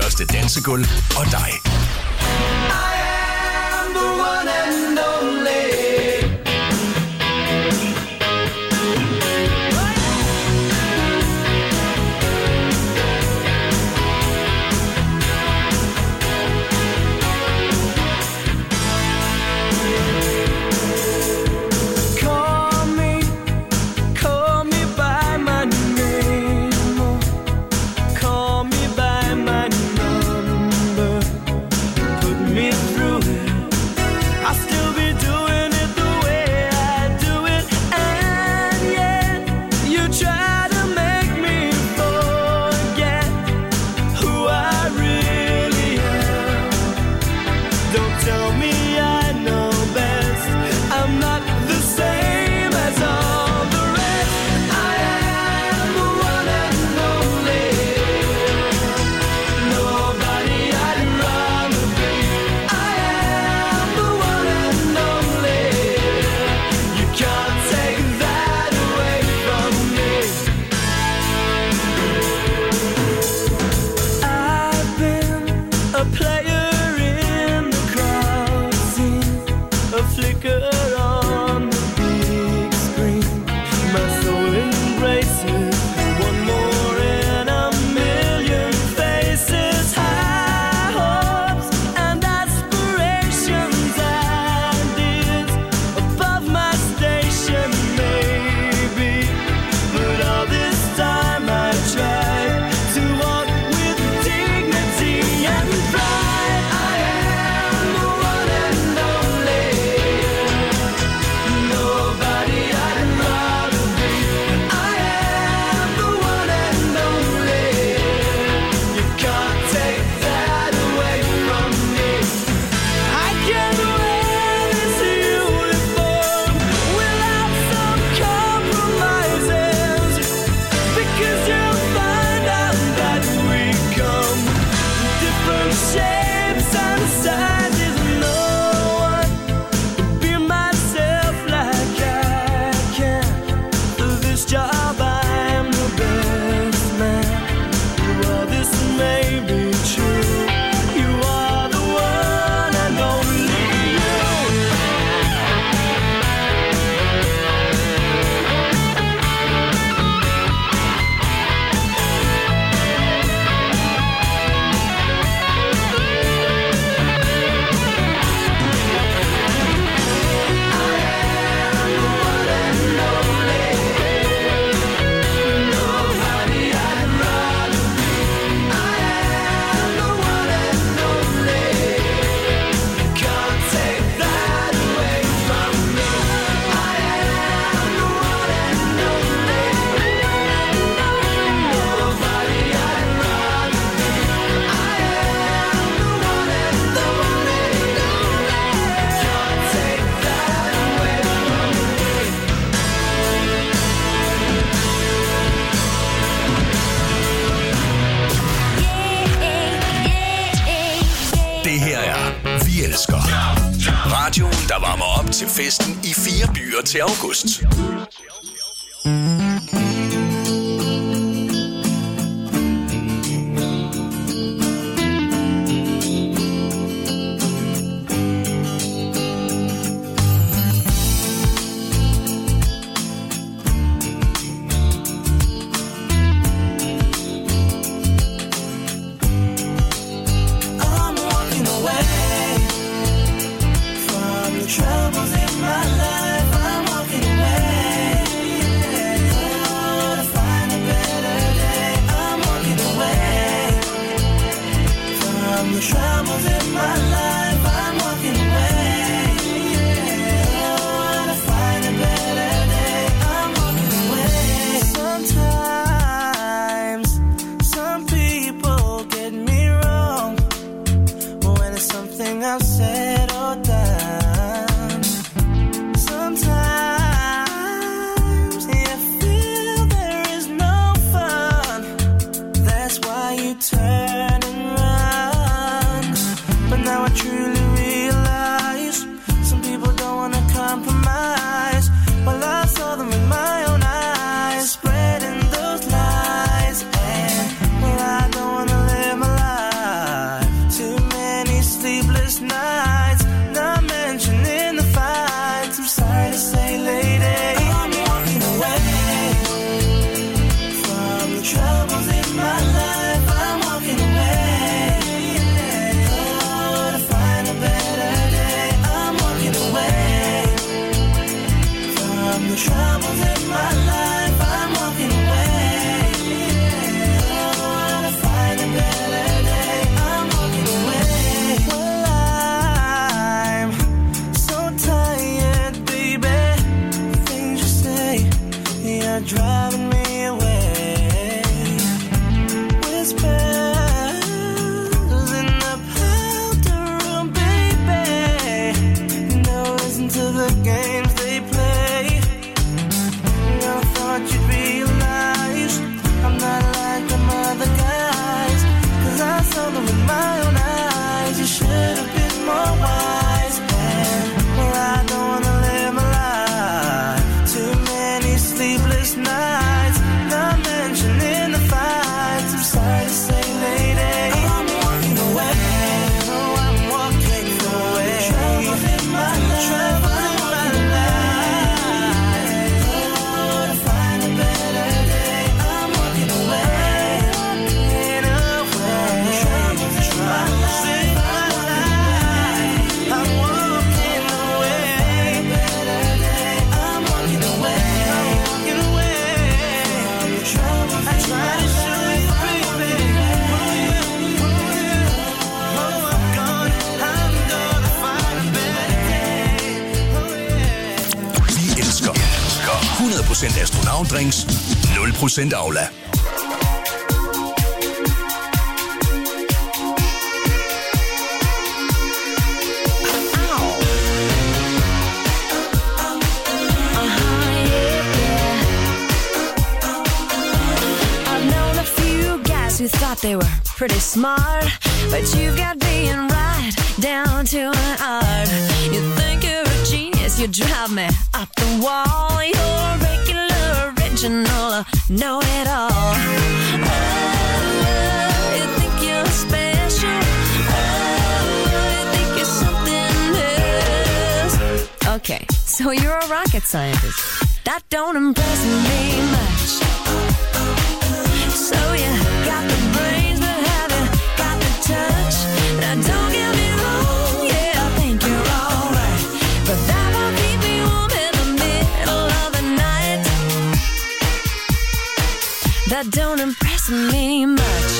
største dansegulv og dig. Radioen, der varmer op til festen i 4 byer til august. Troubles in my life, I'm walking away. turn and run. the troubles in my life, I'm walking away. Oh, to find a better day, I'm walking away. From the troubles in my life, I'm walking away. Oh, to find a better day, I'm walking away. Well, I'm so tired, baby. The things you say, you're driving me away. Whispers in the powder room, baby. No, listen to the games they play. I thought you'd realize I'm not like them other guys. 'Cause I saw them with my own eyes. You should have been more wise. And, well, I don't wanna live my life. Too many sleepless nights, not mentioning the fights. I'm sorry to say, lady, I'm walking away. Oh, I'm walking away. Troubles in my life. Troubles in my life. Oh, to find a better day, I'm walking away. Walking away. Troubles in my life. I'm walking away. Better day, I'm walking away. I'm walking away. From the troubles I try to show you, baby. Oh, I'm gonna find a better day. Oh, yeah. Vi elsker 100% astronautdrinks, 0% Aula. I've known a few guys who thought they were pretty smart, but you've got being right down to an art. You think you're a genius, you drive me up the wall. You're regular, original, know-it-all. Oh, you think you're special. Oh, you think you're something else. Okay, so you're a rocket scientist. That don't impress me much. So you got the brains, but have you got the touch? Now don't get me wrong, yeah, I think you're alright, but that won't keep me warm in the middle of the night. That don't impress me much.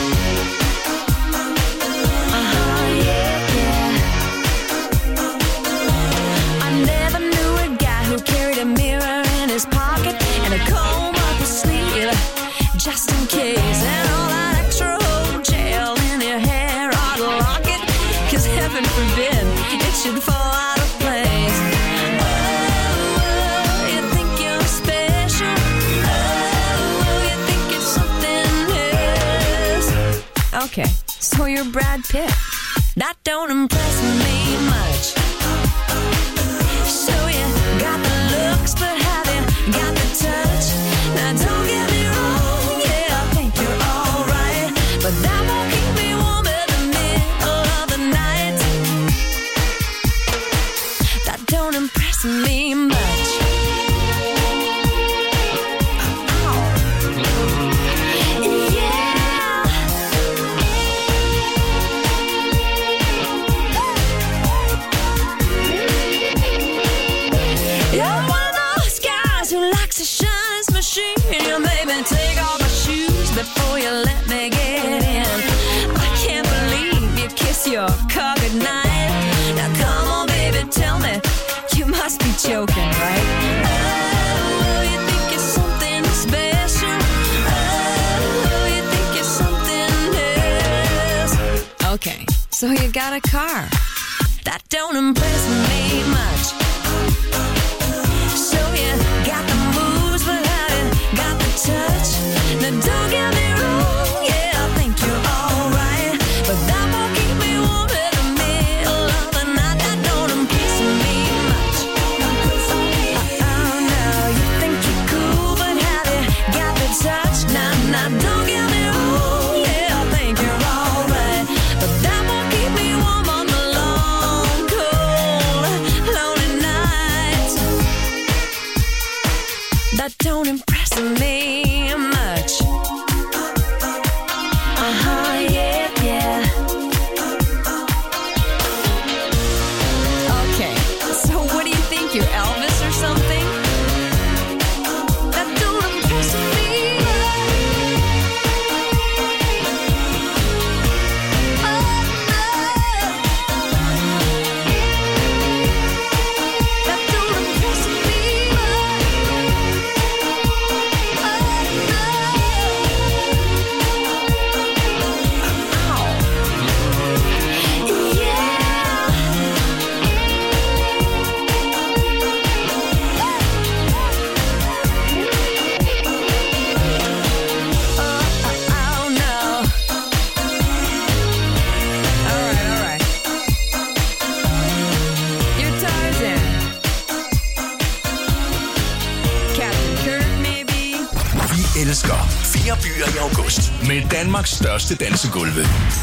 Yeah. I never knew a guy who carried a mirror in his pocket and a comb up his sleeve, just in case, and all that extra old gel in your hair or the locket, 'cause heaven forbid it should fall out of place. Oh, you think you're special. Oh, you think you're something else. Okay, so you're Brad Pitt. That don't impress me much. So you got the looks, but have you got the touch? Now don't get me wrong, yeah, I think you're alright, but that won't keep me warm in the middle of the night. That don't impress me much. You're one of those guys who likes to shine his machine. You made me take off my shoes before you let me get in. I can't believe you kiss your car goodnight. Now come on, baby, tell me, you must be joking, right? Oh, you think you're something special. Oh, you think you're something else. Okay, so you got a car. That don't impress me much. So you got the moves, but have you got the touch? Now don't get me wrong, yeah, I think you're alright, but that won't keep me warm in the middle of the night. That don't impress me much. Oh no, you think you're cool, but have you got the touch? Now don't get me wrong, yeah, I think you're alright, but that won't keep me warm on the long, cold, lonely nights. That don't impress me much. 4 byer i august med Danmarks største dansegulve.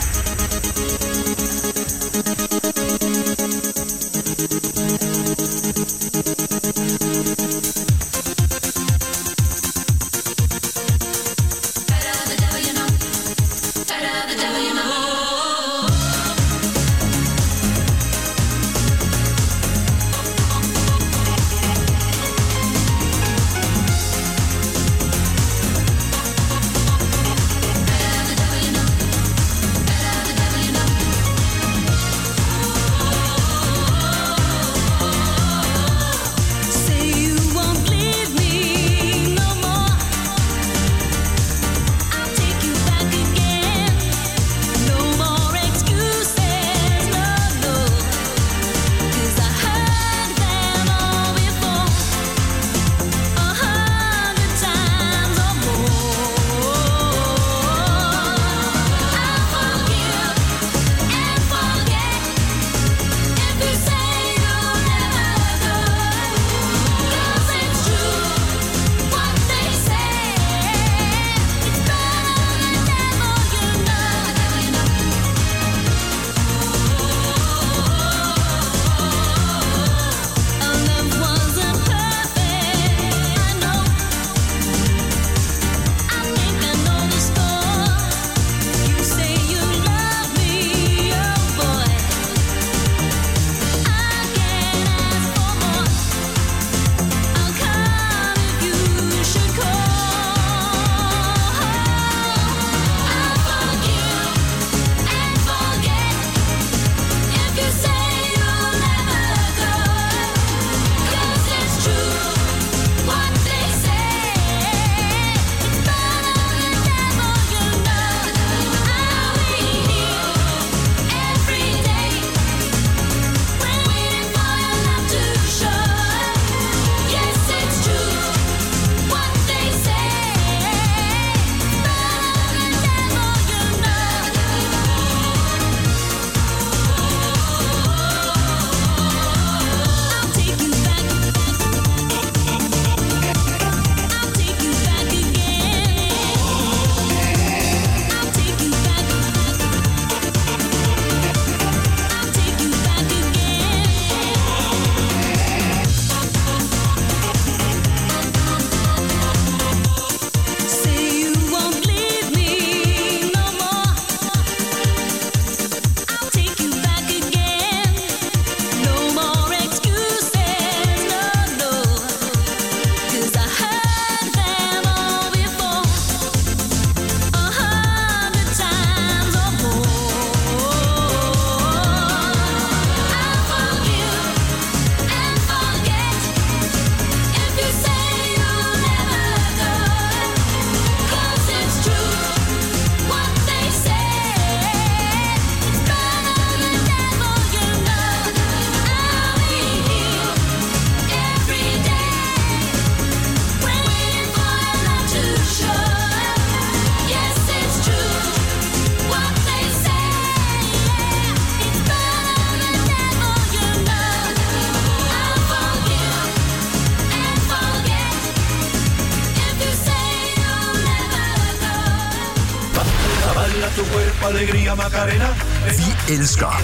Alegría Macarena. Vi elsker.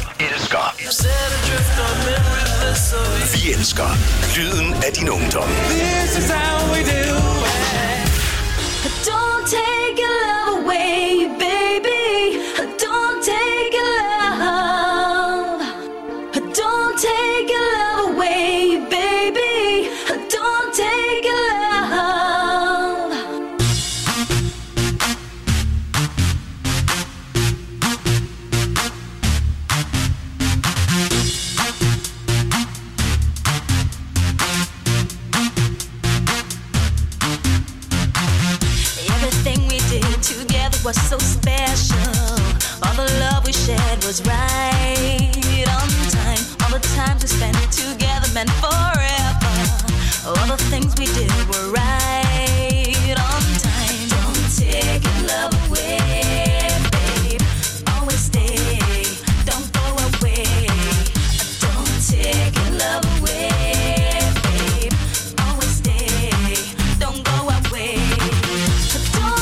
Vi elsker lyden af din ungdom. This is how we do it. Don't take your love away, baby. Don't take your love. Don't take your love away, baby. Don't take your love. Everything we did together was so special. All the love we shared was right on time. All the times we spent together meant forever. All the things we did were right on time. Don't take your love away, babe. Always stay. Don't go away. Don't take your love away, babe. Always stay. Don't go away. Don't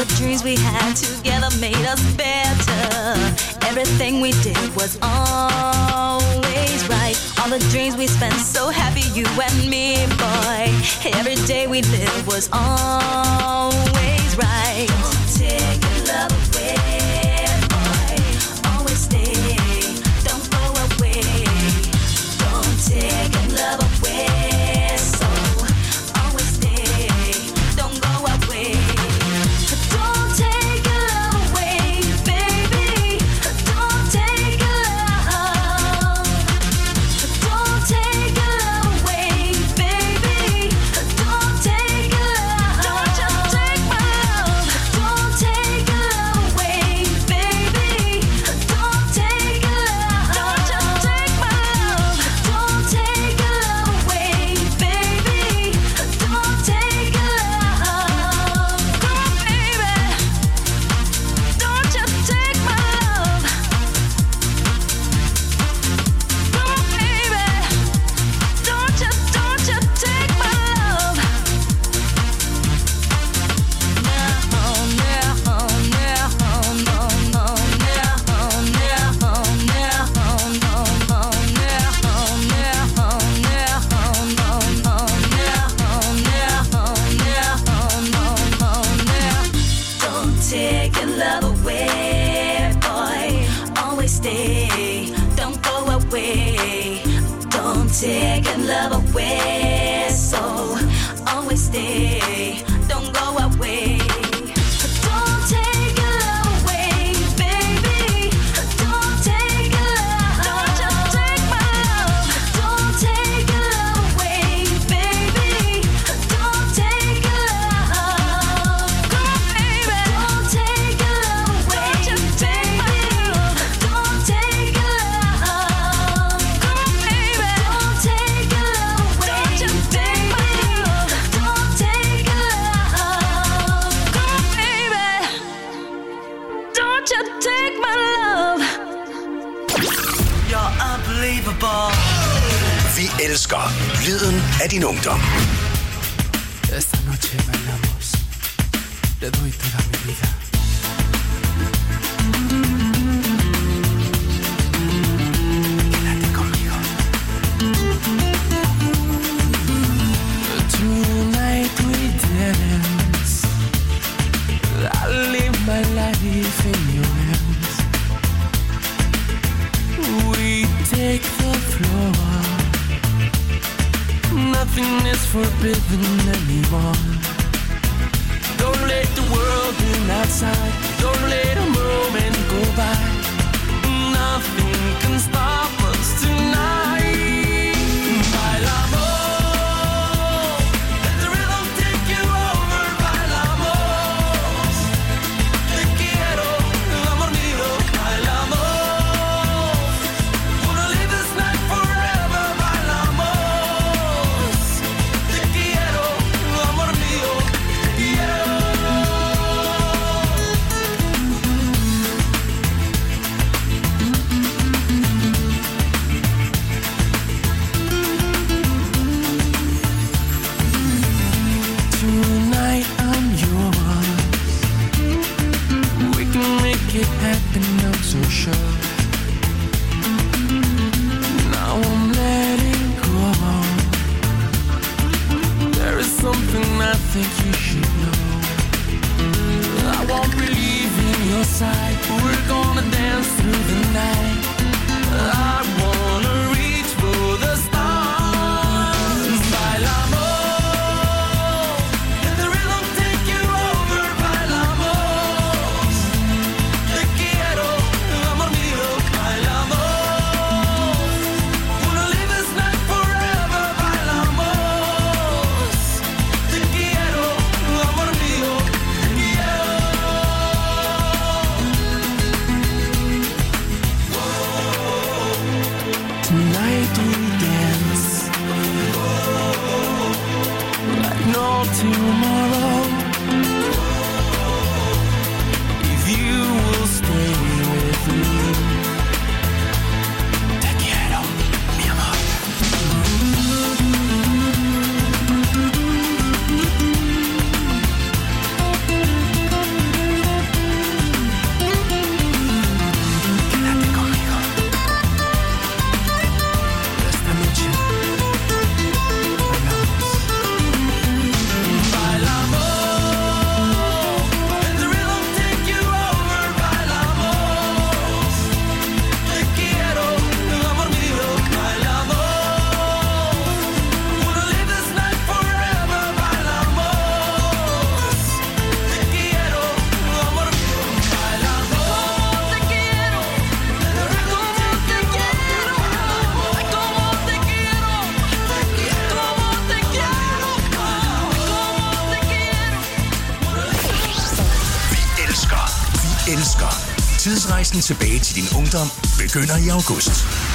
the dreams we had together made us better. Everything we did was always right. All the dreams we spent so happy, you and me, boy. Every day we lived was always right. Don't take your love away, boy. Always stay, don't go away. Don't take your love away, so always stay, don't go away. Don't take your love away, baby. Don't take your love. Don't take your love away, baby. Don't take your love. Don't just take my love. Don't take your love away, baby. Don't take your love. Don't just take my love. Don't take your love away, baby. Don't take your love. Come on, baby. Don't just take my love. Come on, baby. Don't just take my love. Don't take your love away, boy. Always stay, don't go away. Don't take your love away, so always stay, don't go away. Don't take your love away, baby. Don't take your love. Don't just take my love. Don't take your love away, baby. Don't take your love. Come on, baby. Don't take your love away, just take my love. Don't take your love. Come on, baby. Don't take your love away, just take my love. Don't take your love. Come on, baby. Don't just take my love. You're unbelievable. Vi elsker lyden af din ungdom. Esta noche bailamos, te doy toda mi vida. Quédate conmigo. Tonight we dance. I live my life in your hands. We take the floor. Nothing is forbidden anymore. Don't let the world in outside. Don't let a moment go by. Nothing can stop us tonight. Bailamos. Let the rhythm take you over. Bailamos. Te quiero, amor mío. Bailamos. Wanna live this night forever. Bailamos. Te quiero, amor mío. Te quiero. Tonight I'm yours. We can make it happen, I'm so sure. Now I'm letting go. There is something I think you should know. I won't believe in your side. We're gonna dance through the night. I wanna reach for the stars. Bailamos. Let the rhythm take you over. Bailamos. Te quiero, amor mío. Bailamos. Wanna live this night forever. Bailamos. Te quiero, amor mío. Te quiero. elsker. Tidsrejsen tilbage til din ungdom begynder i august.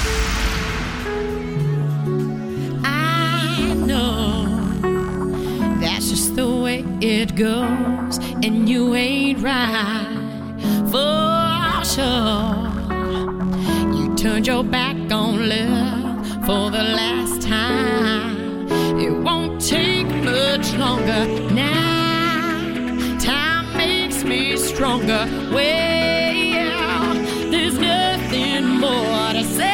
I know that's just the way it goes, and you ain't right for sure. You turned your back on love for the last time. It won't take much longer now. Time makes me stronger. Well, there's nothing more to say.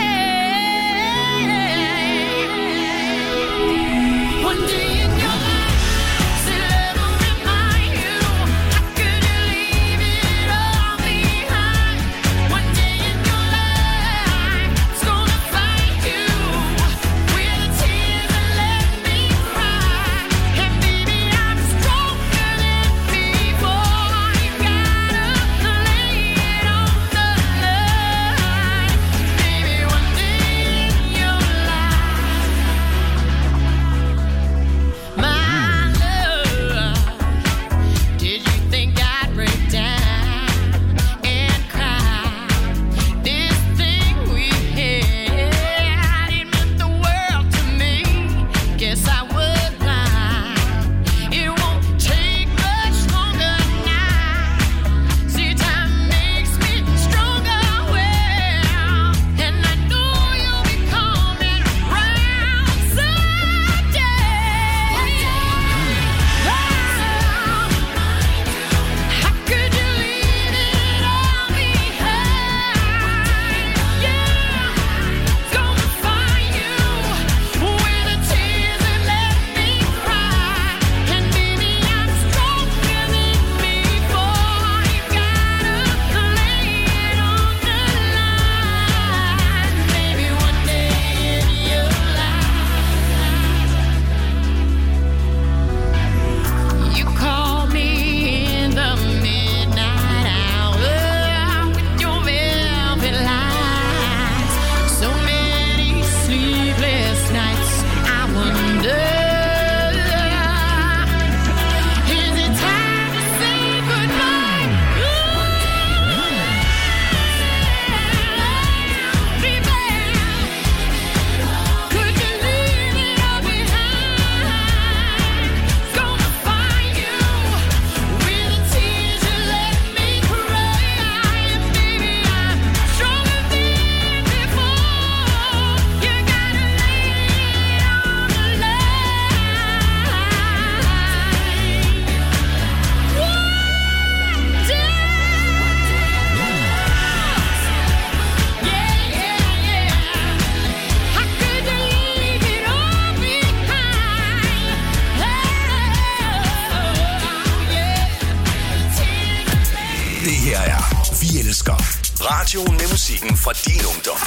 One day in your life, say love will remind you. How could you leave it all behind? One day in your life, it's gonna find you with the tears that let me cry. And baby, I'm stronger than before. You gotta lay it on the line. Baby, one day in your life, my love, did you think I'd break down and cry? This thing we had, it meant the world to me. Guess I was blind. It won't take much longer now. See, time makes me stronger. Well, and I know you'll be coming around someday. How could you leave it all behind? Yeah, gonna find you with the tears that let me cry. And baby, I'm stronger than before. You gotta lay it on the line. Maybe one day in your life, you call me in the midnight hour with your velvet lies. So many sleepless nights, I wonder, is it time to say goodbye? Baby, could you leave it all behind? Gonna find you with the tears you let me cry. And baby, I'm stronger than before. You gotta lay it on the How could you leave it all behind? Det her er Vi Elsker. Radioen med musikken fra din ungdom.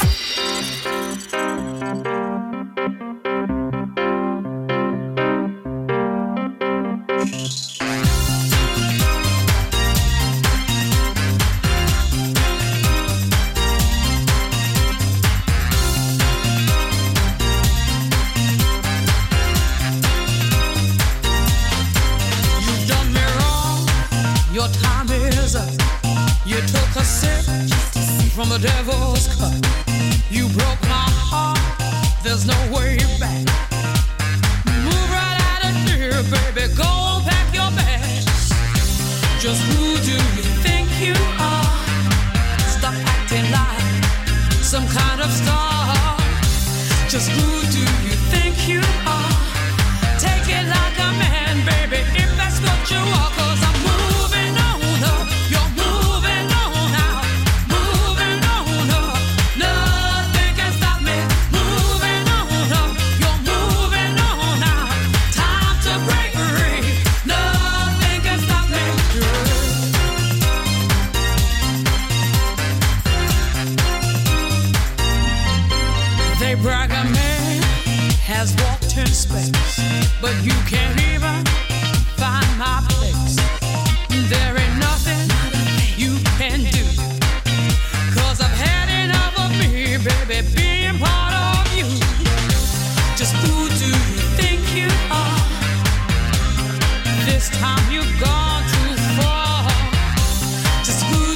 You've done me wrong, your time is up. You took a sip from the devil's cup. You broke my heart, there's no way back. Move right out of here, baby, go pack your bags. Just who do you think you are? Stop acting like some kind of star. Just who do you think you are? Take it like a man, baby, if that's what you are. 'Cause I'm moving on up, you're moving on out, moving on up. Nothing can stop me. Moving on up, you're moving on out. Time to break free. Nothing can stop me. They brag a man has walked in space, but you can't even find my place. There ain't nothing you can do, 'cause I've had enough of me, baby, being part of you. Just who do you think you are? This time you've gone too far. Just who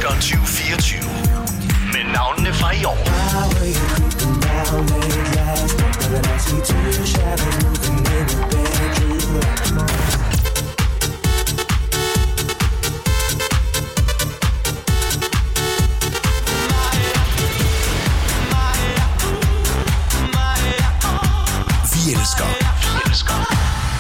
vinteren 2024. Med navnene fra i år. Vi elsker. Vi elsker.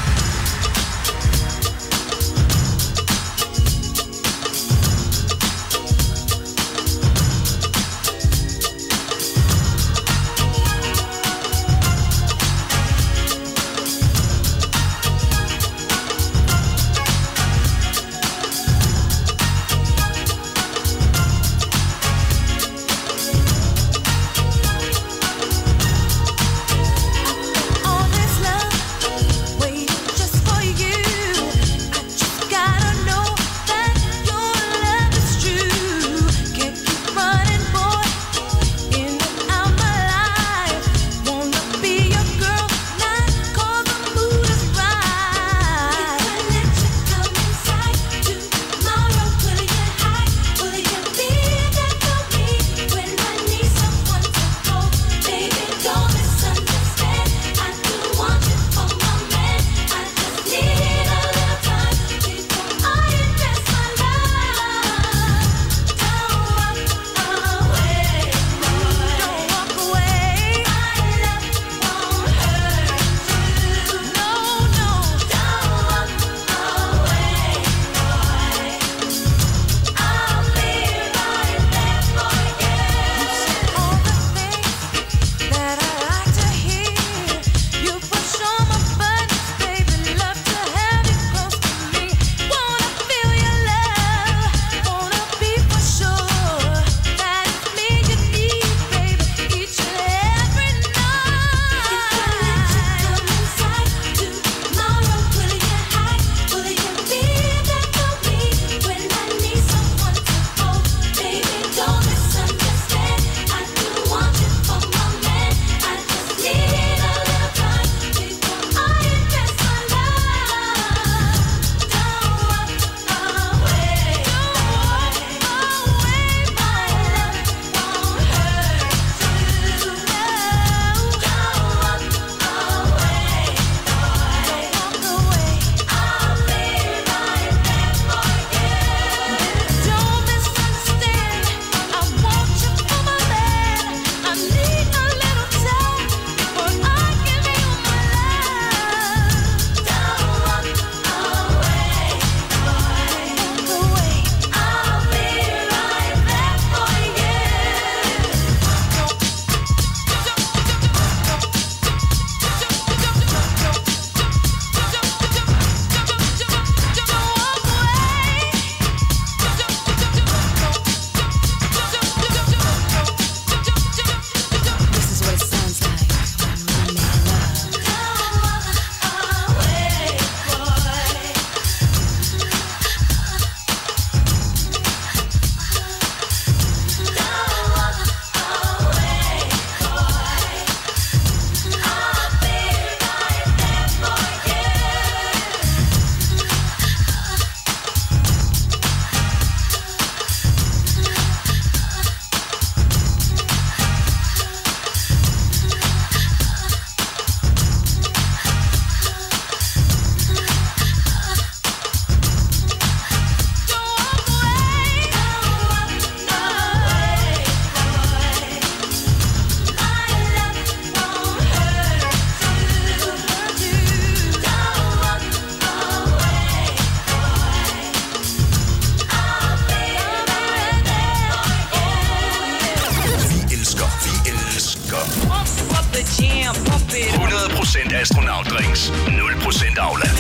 jam, pump it. 100% astronautdrinks, 0% afland.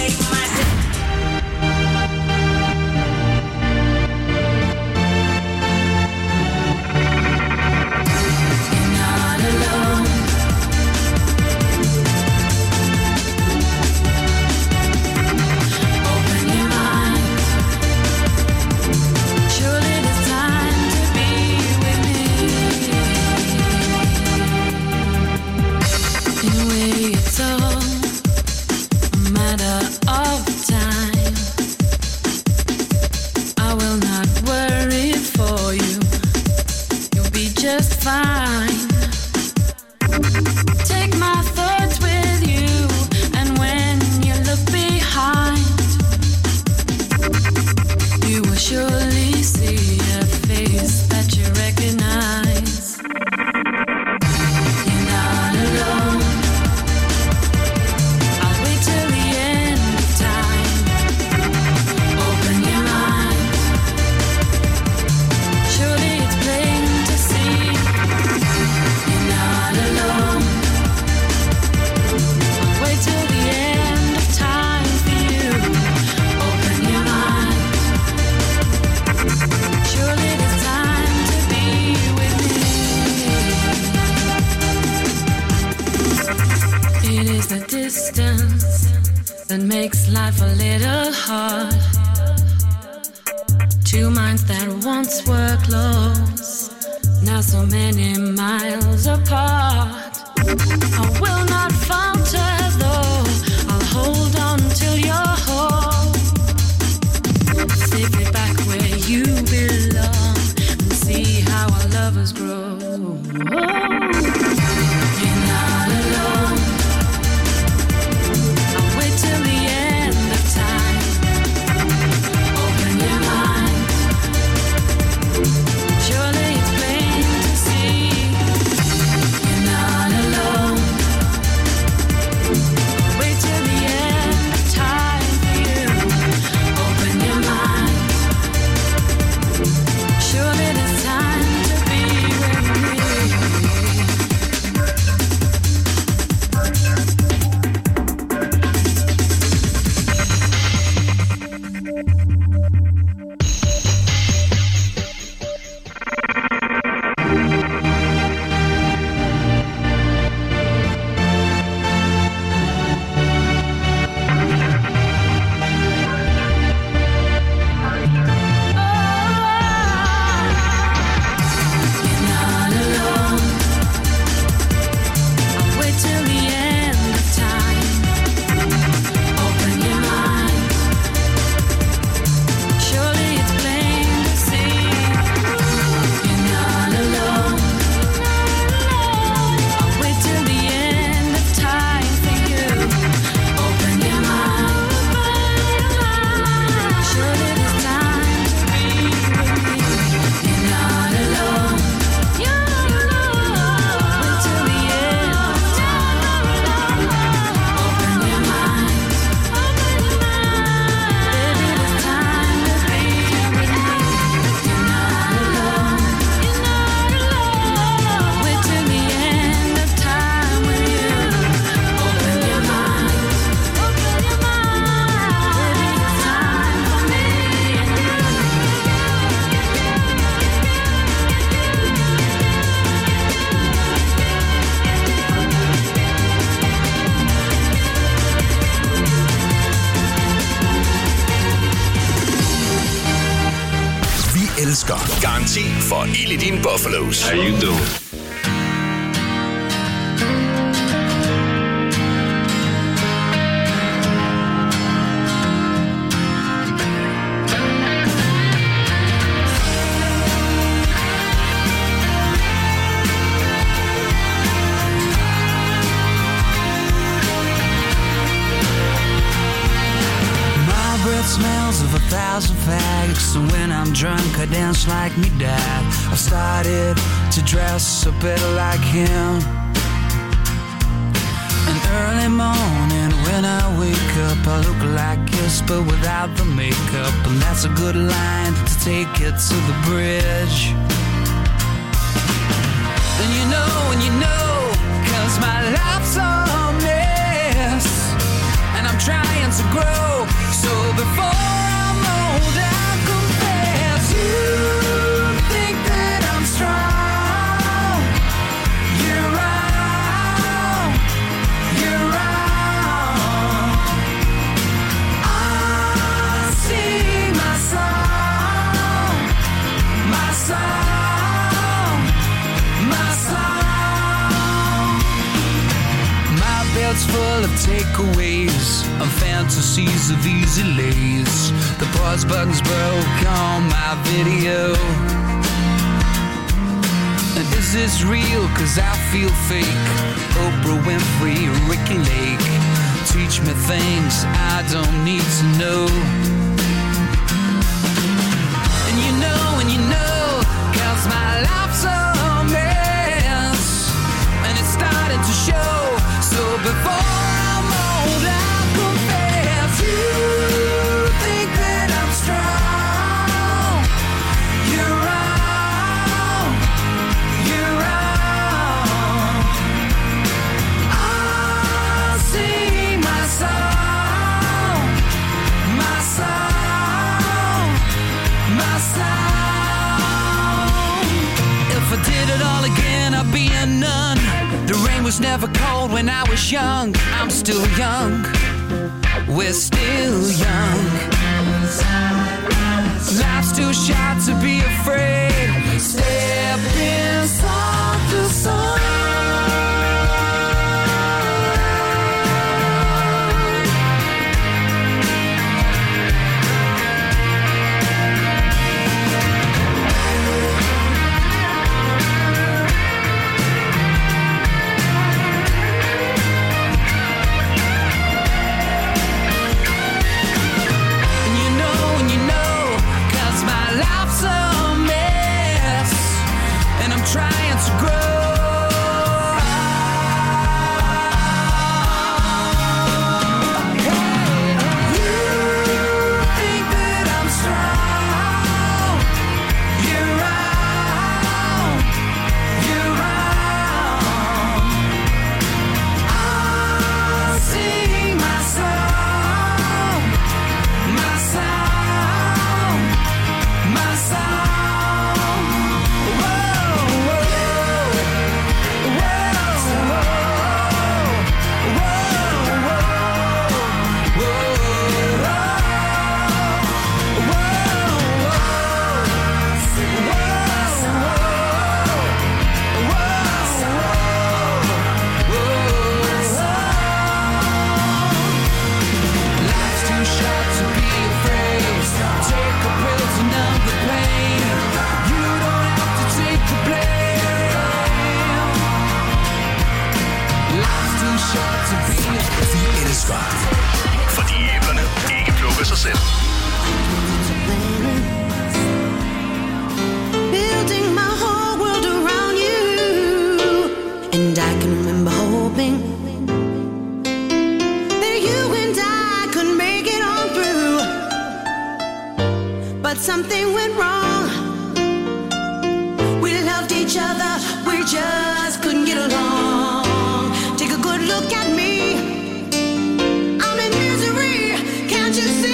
It's all a matter of time. Two minds that once were close, now so many miles apart. I will not falter though, I'll hold on till you're home. Safely back where you belong, and see how our lovers grow. You're not alone. I'll wait till the end of time. Open your mind. Surely it's plain to see. You're not alone. I'll wait till the end of time for you. Open your mind. Surely there's time to be with me. You're not alone. I'll wait till the end of time. Open your mind. Surely it's plain to see. You're not alone. I'll wait till the end of time for you. Open your mind. Surely there's time to be with me. You're not alone. Wait till the end of time. Open your mind. Baby, there's time to be with me. You're not alone. Wait till the end of time with you. Open your mind. Baby, there's time for me and you. Vi elsker Garanti for ild i dine Buffalos. How you doing? My breath smells of 1,000 fags, and when I'm drunk I dance like me dad. I've started to dress a bit like him. An early morning when I wake up, I look like Kiss but without the makeup, and that's a good line to take it to the bridge. And you know, 'cause my life's a mess, and I'm trying to grow. So before I'm old, I'll confess. You think that I'm strong? You're wrong. You're wrong. I sing my song, my song, my song. My belt's full of takeaways and fantasies of easy lays. The pause button's broke on my video. And is this real? 'Cause I feel fake. Oprah Winfrey, Ricky Lake. Teach me things I don't need to know. And you know, 'cause my life's a mess, and it's starting to show. So before I'm old, I'll confess. You think that I'm strong? You're wrong. You're wrong. I'll sing my song, my song, my song. If I did it all again, I'd be a nun. The rain was never cold when I was young. I'm still young. We're still young. Life's too but something went wrong. We loved each other, we just couldn't get along. Take a good look at me. I'm in misery, can't you see?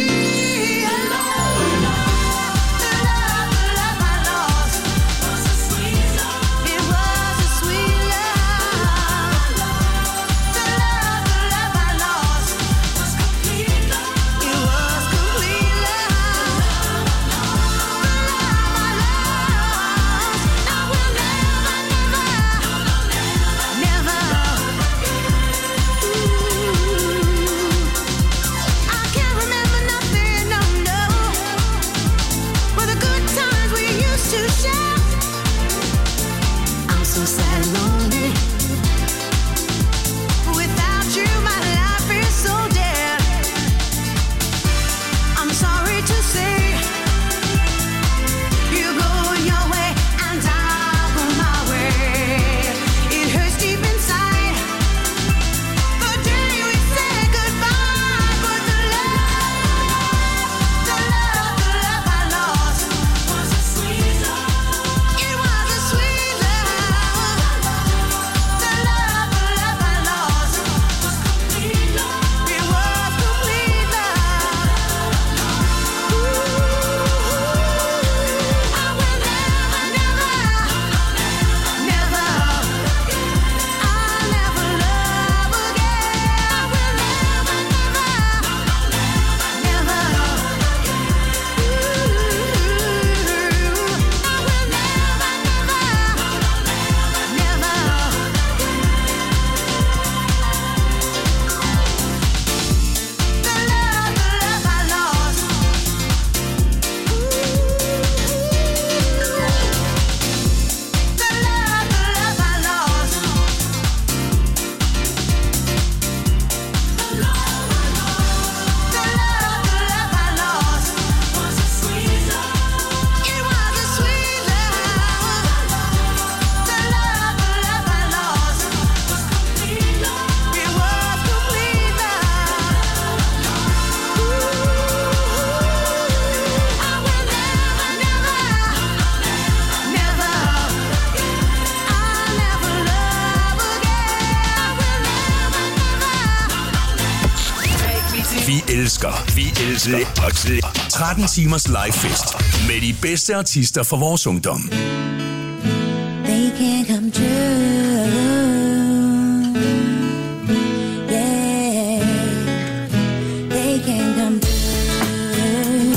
Vi elsker 13 timers livefest med de bedste artister fra vores ungdom. They can't come true. Yeah, they can't come true.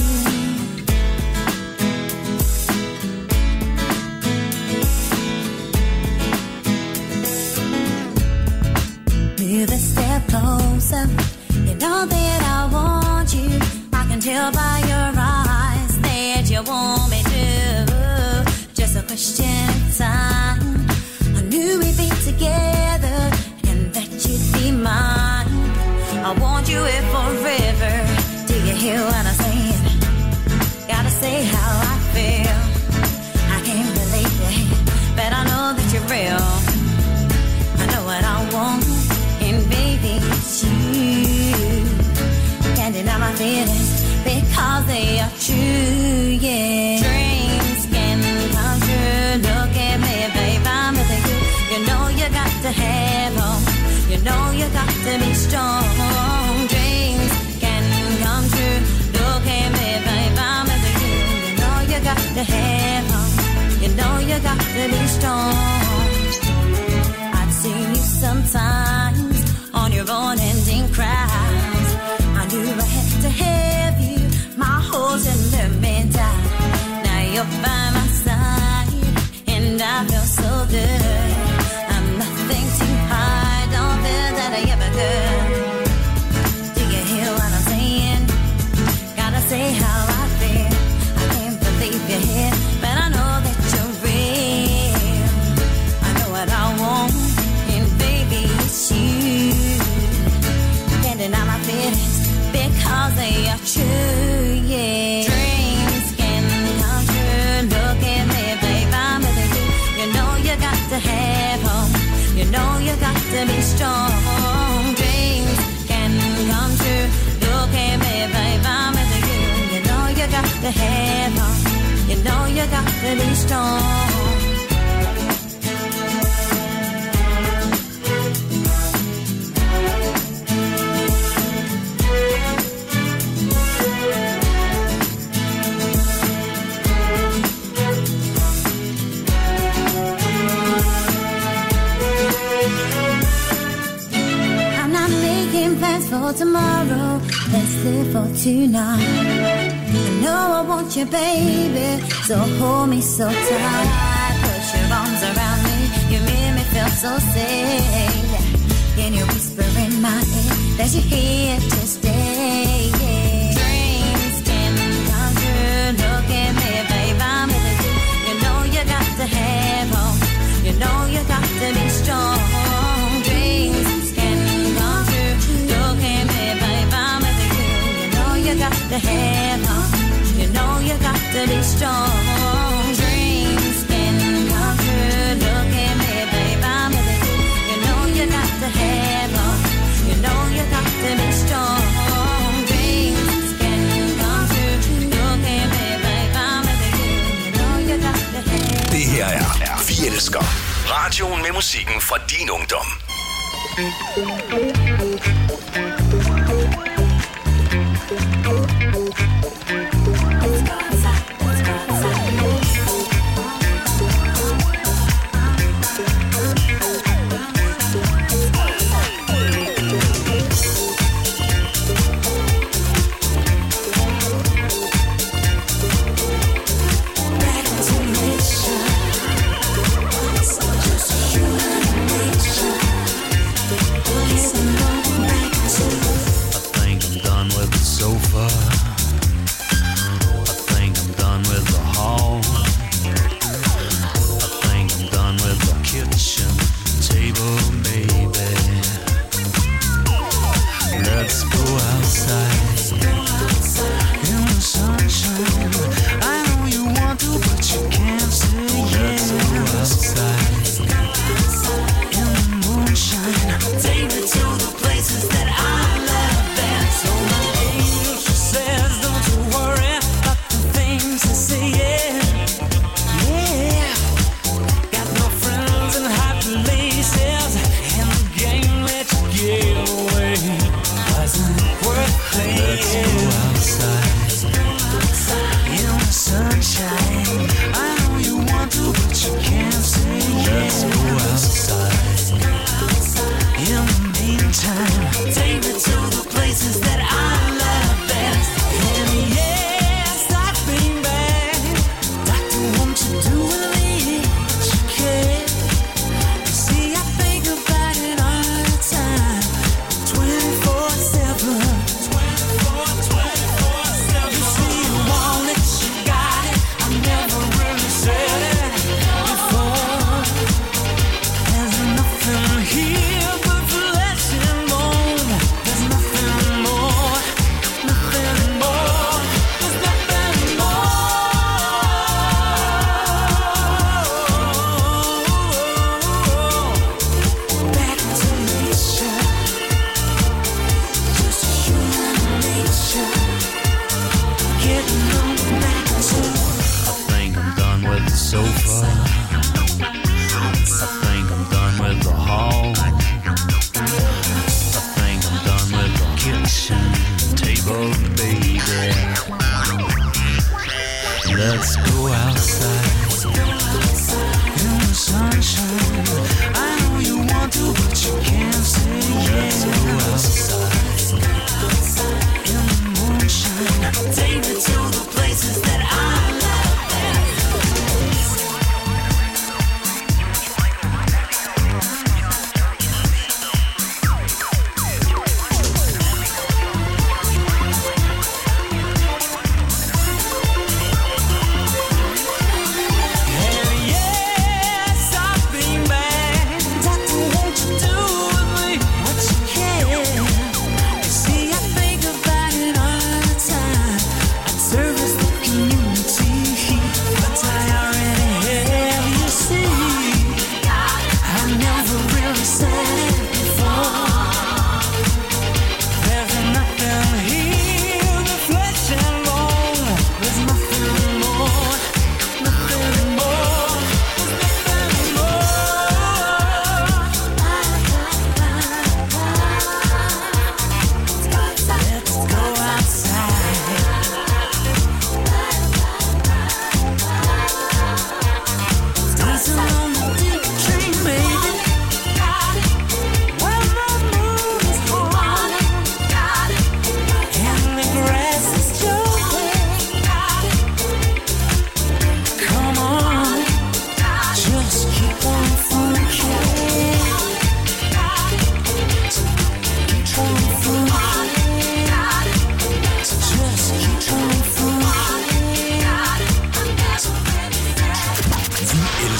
Move a step closer. You know that I want you. I can tell by your eyes that you want me to. Just a question of time. I knew we'd be together and that you'd be mine. I want you here forever. Do you hear what I'm saying? Gotta say how I feel. I can't believe it, but I know that you're real. I know what I want, and baby, it's you. Can't deny my feelings because they are true, yeah. Dreams can come true. Look at me, babe, I'm with you. You know you got to have hope. You know you got to be strong. Dreams can come true. Look at me, babe, I'm with you. You know you got to have hope. You know you got to be strong. I've seen you sometimes on your own ending cries. I knew I had to have you, my horse and let me die. Now you're by my side, and I feel so good. I'm nothing to hide, don't feel that I ever could. Do you hear what I'm saying? Gotta say how I feel. I can't believe you're here, but I know that you're real. I know what I want, and baby, it's you. Can't deny my feelings because they are true, yeah. Dreams can come true. Look at me, babe, I'm with you. You know you got to have hope. You know you got to be strong. Dreams can come true. Look at me, babe, I'm with you. You know you got to have got to be strong. For tomorrow, let's live for tonight. I know I want you, baby, so hold me so tight. Put your arms around me, you make me feel so safe. Can you whisper in my ear that you're here to stay? Dreams can come true. Look at me, babe, I'm with you. You know you got to have hope. You know you got to be strong. Dreams can come true. Look at me, babe, I'm with you. You know you got to have hope. You know you got to be strong. Dreams can come true. Look at me, babe, I'm with you. You know you got to have hope. You know you got to be strong. Dreams can come true. Look at me, babe, I'm with you. You know you got to have. Det her er Vi Elsker. Radioen med musikken fra din ungdom.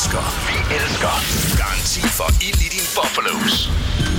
elsker. Vi elsker. Garanti for ild i din buffalos.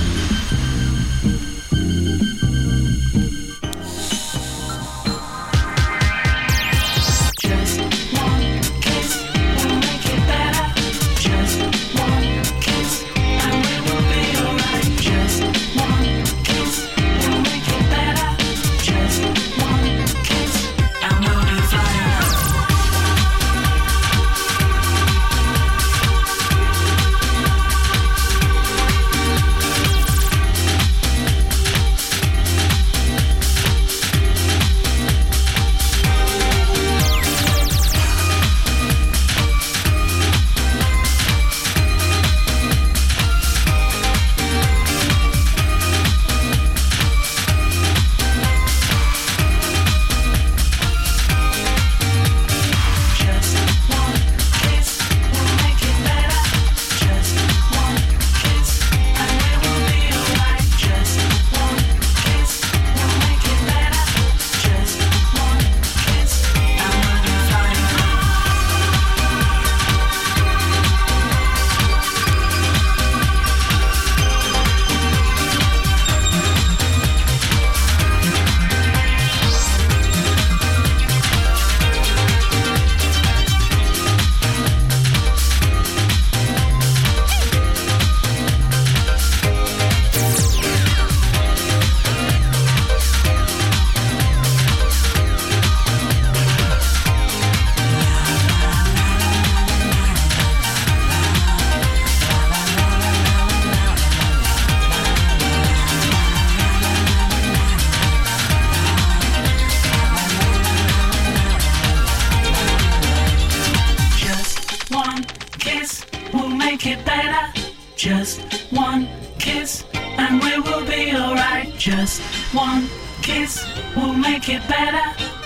Just one kiss and we will be alright. Just one kiss will make it better.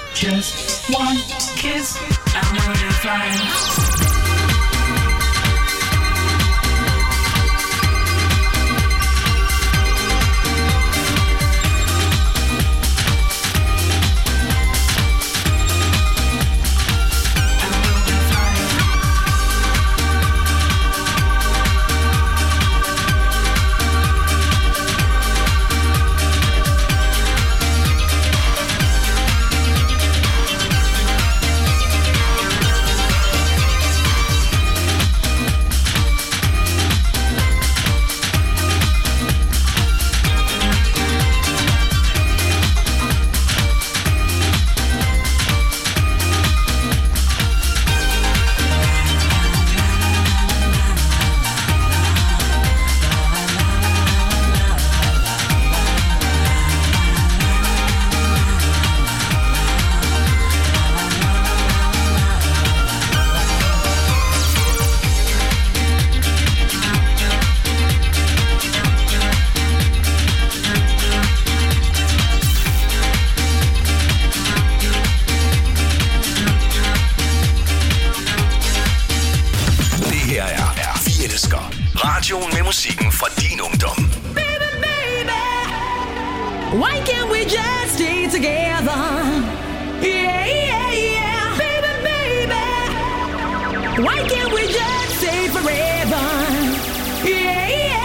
Just one kiss and we'll be fine. Radioen med musikken fra din ungdom. Baby, baby, why can't we just stay together? Yeah, yeah, yeah. Baby, baby, why can't we just stay forever? Yeah, yeah.